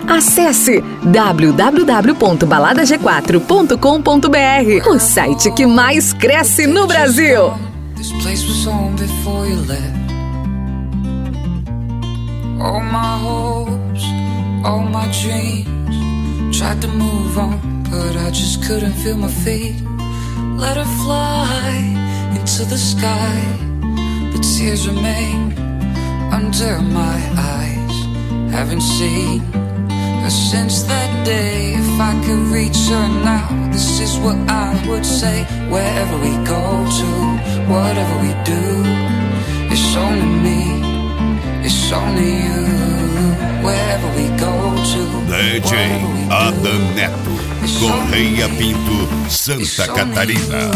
Acesse www.baladag4.com.br, o site que mais cresce no Brasil. This place was home before you left. All my hopes, all my dreams, tried to move on, but I just couldn't feel my feet. Let her fly into the sky, but tears remain under my eyes. Haven't seen her since that day. If I could reach her now, this is what I would say. Wherever we go to, whatever we do, it's only me, it's only you. Wherever we go to, DJ Adam Neto, Correia Pinto, Santa Catarina.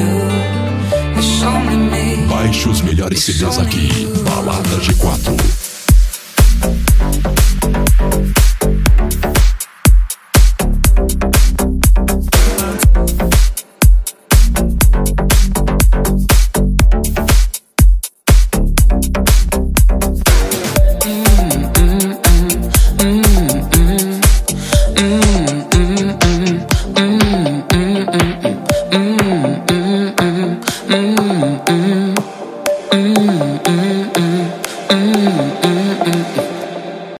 Baixe os melhores CDs aqui, Balada G4.